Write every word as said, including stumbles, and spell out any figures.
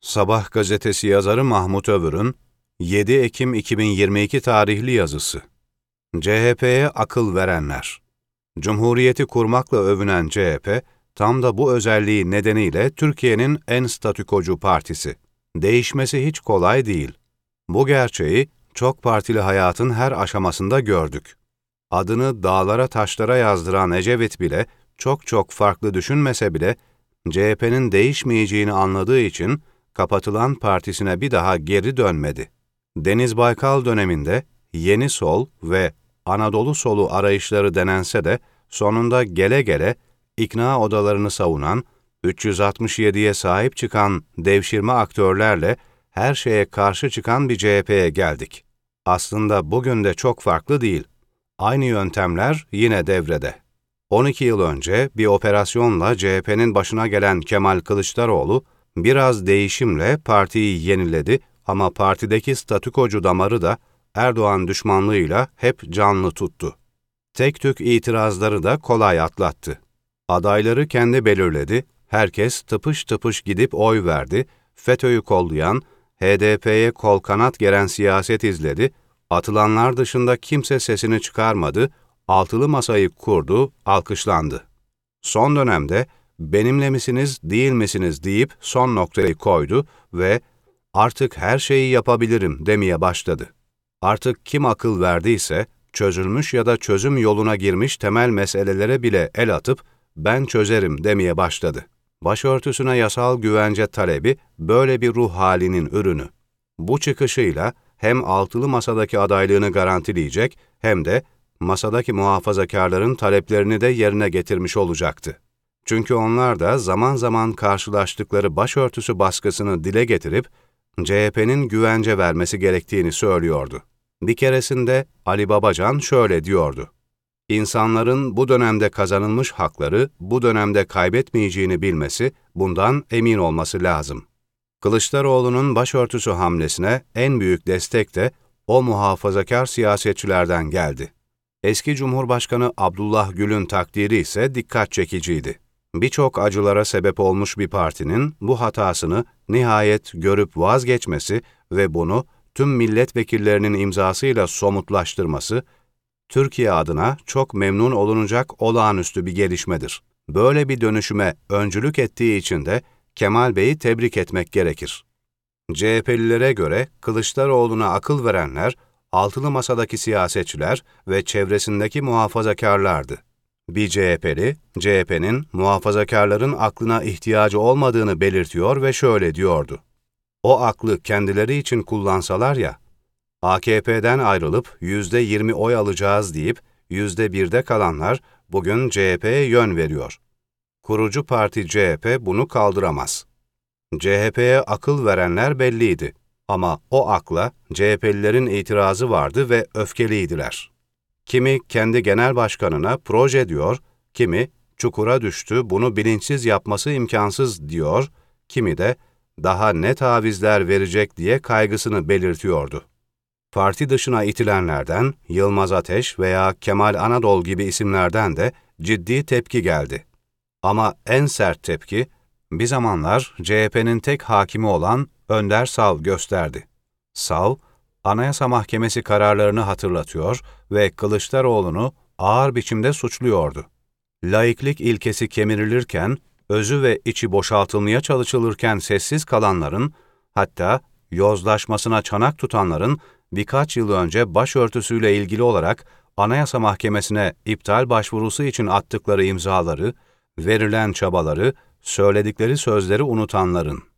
Sabah gazetesi yazarı Mahmut Övür'ün yedi Ekim iki bin yirmi iki tarihli yazısı. C H P'ye akıl verenler. Cumhuriyeti kurmakla övünen C H P, tam da bu özelliği nedeniyle Türkiye'nin en statükocu partisi. Değişmesi hiç kolay değil. Bu gerçeği çok partili hayatın her aşamasında gördük. Adını dağlara taşlara yazdıran Ecevit bile, çok çok farklı düşünmese bile, C H P'nin değişmeyeceğini anladığı için, kapatılan partisine bir daha geri dönmedi. Deniz Baykal döneminde Yeni Sol ve Anadolu Solu arayışları denense de sonunda gele gele ikna odalarını savunan, üç yüz altmış yediye sahip çıkan devşirme aktörlerle her şeye karşı çıkan bir C H P'ye geldik. Aslında bugün de çok farklı değil. Aynı yöntemler yine devrede. on iki yıl önce bir operasyonla C H P'nin başına gelen Kemal Kılıçdaroğlu, biraz değişimle partiyi yeniledi ama partideki statükocu damarı da Erdoğan düşmanlığıyla hep canlı tuttu. Tek tük itirazları da kolay atlattı. Adayları kendi belirledi, herkes tıpış tıpış gidip oy verdi, FETÖ'yü kollayan, H D P'ye kol kanat geren siyaset izledi, atılanlar dışında kimse sesini çıkarmadı, altılı masayı kurdu, alkışlandı. Son dönemde, benimle misiniz, değil misiniz deyip son noktayı koydu ve artık her şeyi yapabilirim demeye başladı. Artık kim akıl verdiyse, çözülmüş ya da çözüm yoluna girmiş temel meselelere bile el atıp, ben çözerim demeye başladı. Başörtüsüne yasal güvence talebi böyle bir ruh halinin ürünü. Bu çıkışıyla hem altılı masadaki adaylığını garantileyecek hem de masadaki muhafazakarların taleplerini de yerine getirmiş olacaktı. Çünkü onlar da zaman zaman karşılaştıkları başörtüsü baskısını dile getirip C H P'nin güvence vermesi gerektiğini söylüyordu. Bir keresinde Ali Babacan şöyle diyordu: İnsanların bu dönemde kazanılmış hakları bu dönemde kaybetmeyeceğini bilmesi, bundan emin olması lazım. Kılıçdaroğlu'nun başörtüsü hamlesine en büyük destek de o muhafazakar siyasetçilerden geldi. Eski Cumhurbaşkanı Abdullah Gül'ün takdiri ise dikkat çekiciydi. Birçok acılara sebep olmuş bir partinin bu hatasını nihayet görüp vazgeçmesi ve bunu tüm milletvekillerinin imzasıyla somutlaştırması, Türkiye adına çok memnun olunacak olağanüstü bir gelişmedir. Böyle bir dönüşüme öncülük ettiği için de Kemal Bey'i tebrik etmek gerekir. C H P'lilere göre Kılıçdaroğlu'na akıl verenler, altılı masadaki siyasetçiler ve çevresindeki muhafazakarlardı. Bir C H P'li, C H P'nin muhafazakarların aklına ihtiyacı olmadığını belirtiyor ve şöyle diyordu: O aklı kendileri için kullansalar ya, A K P'den ayrılıp yüzde yirmi oy alacağız deyip yüzde birde kalanlar bugün C H P'ye yön veriyor. Kurucu parti C H P bunu kaldıramaz. C H P'ye akıl verenler belliydi ama o akla C H P'lilerin itirazı vardı ve öfkeliydiler. Kimi kendi genel başkanına proje diyor, kimi çukura düştü bunu bilinçsiz yapması imkansız diyor, kimi de daha ne tavizler verecek diye kaygısını belirtiyordu. Parti dışına itilenlerden Yılmaz Ateş veya Kemal Anadol gibi isimlerden de ciddi tepki geldi. Ama en sert tepki, bir zamanlar C H P'nin tek hakimi olan Önder Sav gösterdi. Sav, Anayasa Mahkemesi kararlarını hatırlatıyor ve Kılıçdaroğlu'nu ağır biçimde suçluyordu. Laiklik ilkesi kemirilirken, özü ve içi boşaltılmaya çalışılırken sessiz kalanların, hatta yozlaşmasına çanak tutanların birkaç yıl önce başörtüsüyle ilgili olarak Anayasa Mahkemesi'ne iptal başvurusu için attıkları imzaları, verilen çabaları, söyledikleri sözleri unutanların.